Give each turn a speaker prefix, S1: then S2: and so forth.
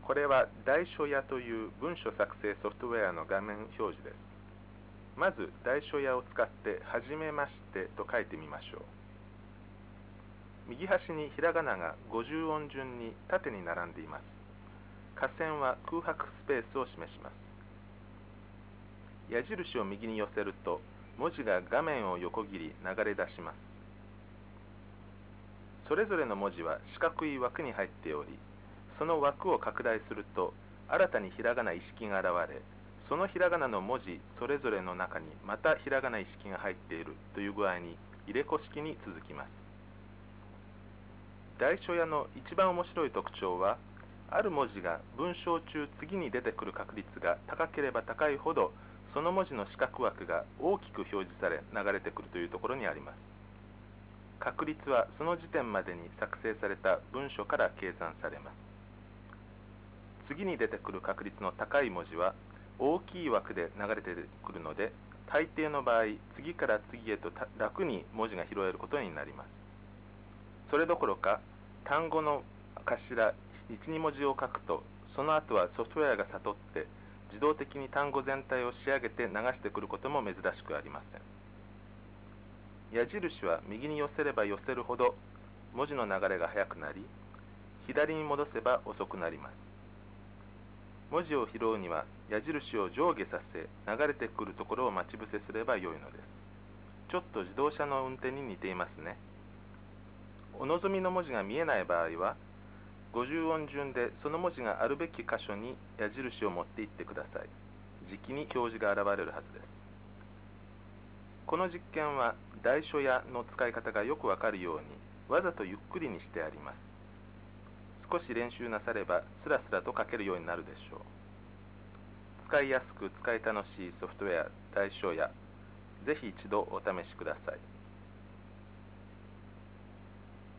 S1: これは代書屋という文書作成ソフトウェアの画面表示です。まず代書屋を使ってはじめましてと書いてみましょう。右端にひらがなが50音順に縦に並んでいます。下線は空白スペースを示します。矢印を右に寄せると文字が画面を横切り流れ出します。それぞれの文字は四角い枠に入っており、その枠を拡大すると新たにひらがな一式が現れ、そのひらがなの文字それぞれの中にまたひらがな一式が入っているという具合に入れ子式に続きます。代書屋の一番面白い特徴は、ある文字が文章中次に出てくる確率が高ければ高いほど、その文字の四角枠が大きく表示され流れてくるというところにあります。確率はその時点までに作成された文書から計算されます。次に出てくる確率の高い文字は大きい枠で流れてくるので、大抵の場合、次から次へと楽に文字が拾えることになります。それどころか、単語の頭1、2文字を書くと、その後はソフトウェアが悟って自動的に単語全体を仕上げて流してくることも珍しくありません。矢印は右に寄せれば寄せるほど文字の流れが速くなり、左に戻せば遅くなります。文字を拾うには矢印を上下させ、流れてくるところを待ち伏せすればよいのです。ちょっと自動車の運転に似ていますね。お望みの文字が見えない場合は、50音順でその文字があるべき箇所に矢印を持っていってください。じきに表示が現れるはずです。この実験は代書屋の使い方がよくわかるように、わざとゆっくりにしてあります。少し練習なさればスラスラと書けるようになるでしょう。使いやすく使い楽しいソフトウェア代書屋、ぜひ一度お試しください。